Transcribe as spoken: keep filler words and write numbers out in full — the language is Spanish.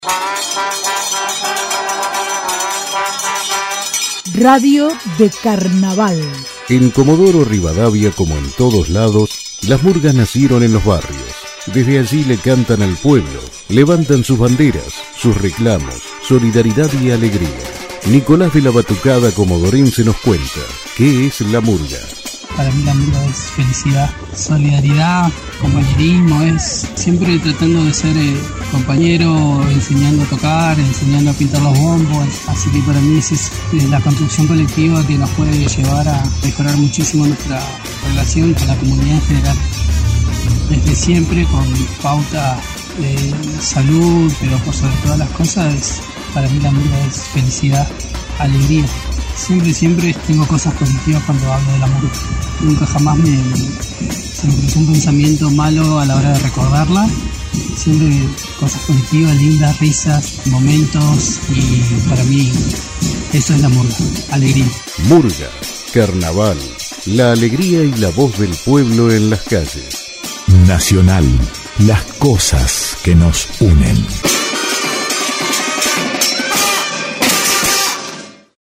Radio de Carnaval. En Comodoro Rivadavia, como en todos lados, las murgas nacieron en los barrios. Desde allí le cantan al pueblo, levantan sus banderas, sus reclamos, solidaridad y alegría. Nicolás de la Batucada comodorense nos cuenta qué es la murga. Para mí la murga es felicidad, solidaridad, compañerismo, es siempre tratando de ser eh, compañero, enseñando a tocar, enseñando a pintar los bombos, así que para mí esa es la construcción colectiva que nos puede llevar a mejorar muchísimo nuestra relación con la comunidad en general. Desde siempre con pauta de salud, pero por sobre todas las cosas, para mí la murga es felicidad, alegría. Siempre, siempre tengo cosas positivas cuando hablo de la murga. Nunca jamás me, se me cruzó un pensamiento malo a la hora de recordarla. Siempre cosas positivas, lindas, risas, momentos, y para mí eso es la murga, alegría. Murga, carnaval, la alegría y la voz del pueblo en las calles. Nacional, las cosas que nos unen.